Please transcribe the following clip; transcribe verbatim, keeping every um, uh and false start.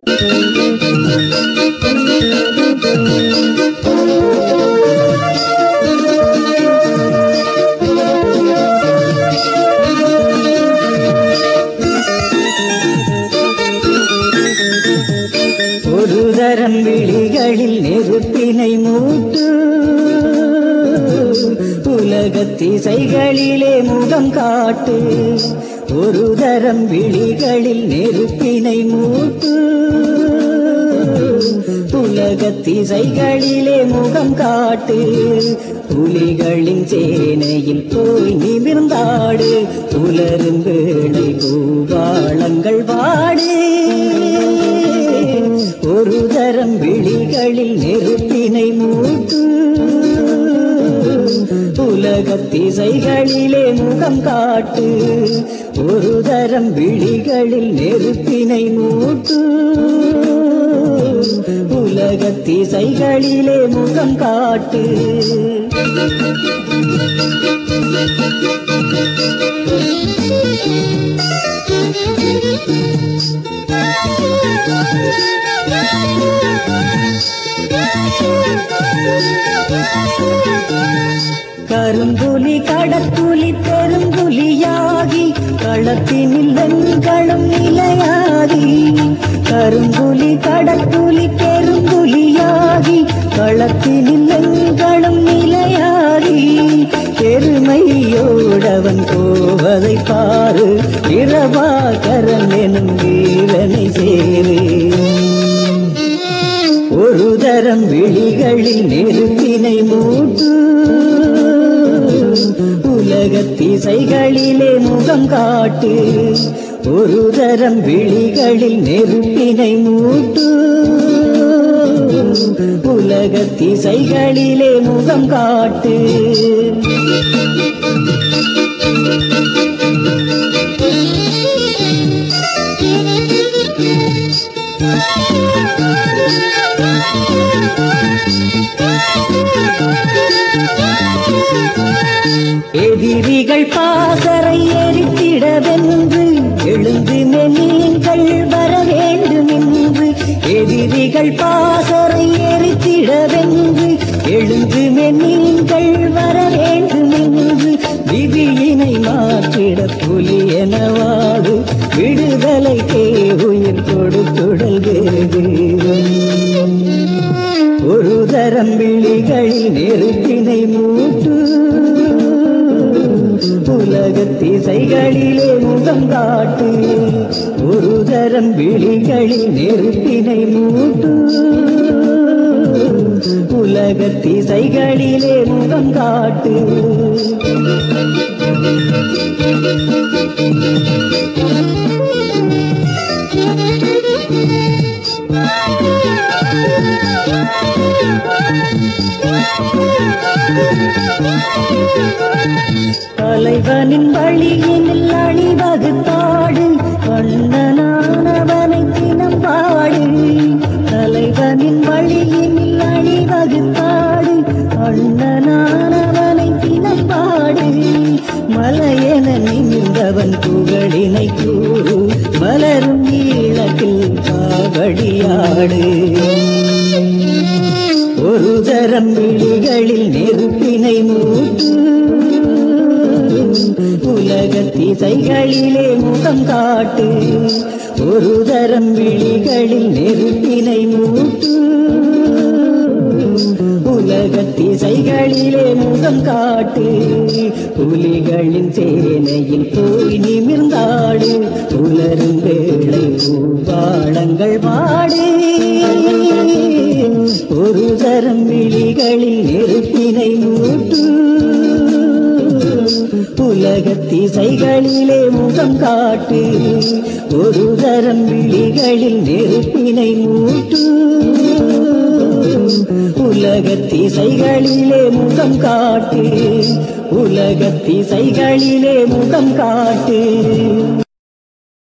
ஒரு தரம் விழிகளில் நெருப்பினை மூட்டு, உலகத்திசைகளிலே முகம் காட்டு. ஒரு தரம் விழிகளில் நெருப்பினை மூட்டு, உலகத்திசைகளிலே முகம் காட்டு. புலிகளின் சேனையில் போய் நிமிர்ந்தாடு, புலரும் வேளை பூபாளங்கள் பாடு. ஒரு தரம் விழிகளில் நெருப்பினை மூட்டு, உலகத்திசைகளிலே முகம் காட்டு. ஒரு தரம் விழிகளில் நெருப்பினை மூட்டு, உலகத்திசைகளிலே முகம் காட்டு. கரும்புலி கடற்குலி பெரும்புலியாகி களத்தினில் வெண்களும் நிலையாகி. கரும்புலி கடற்குலி பெரும்புலியாகி களத்தினில் வெண்களும் நிலையாகி. பெருமையோடவன் போவதை பாரு, பிரபாகரன் எனும் வீரனை சேரு. ஒரு தரம் விழிகளில் நெருப்பினை மூட்டு, உலகத்திசைகளிலே முகம் காட்டு. ஒரு தரம் விழிகளில் நெருப்பினை மூட்டு, உலகத்திசைகளிலே முகம் காட்டு. எதிரிகள் பாசறை எரித்திடவென்று எழுந்து நீங்கள் வர வேண்டும் என்று. எதிரிகள் பாசறை எரித்திடவென்று எழுந்து நீங்கள் வர வேண்டும் என்று. விதியினை மாற்றிட புலி எனவாடு, விடுதலைக்கே உயிர் கொடுத்துடல் வேறு. ஒரு தரம் விழிகளில் நெருப்பினை மூட்டு, உலகத்திசைகளிலே முகம் காட்டு. ஒரு தரம் விழிகளில் நெருப்பினை மூட்டு, உலகத்திசைகளிலே முகம் காட்டு. தலைவனின் வழியினில் அணிவகுத்தாடு, கண்ணனானவனை தினம் பாடு. தலைவனின் வழியினில் அணிவகுத்தாடு, கண்ணனானவனை தினம் பாடு. மலையென நின்றவன் புகழினை கூறு, மலரும் ஈழத்தில் காவடியாடு. ஒரு தரம் விழிகளில் நெருப்பினை மூட்டு, உலகத்திசைகளிலே முகம் காட்டு. ஒரு தரம் விழிகளில் நெருப்பினை மூட்டு, உலகத்திசைகளிலே முகம் காட்டு. புலிகளின் சேனையில் போய் நிமிர்ந்தாடு, புலரும் வேளை பூபாளங்கள் பாடு. ஒரு தரம் விழிகளில் நெருப்பினை மூட்டு, உலகத்திசைகளிலே முகம் காட்டு. ஒரு தரம் விழிகளில் நெருப்பினை மூட்டு, உலகத்திசைகளிலே முகம் காட்டு. உலகத்திசைகளிலே முகம் காட்டு.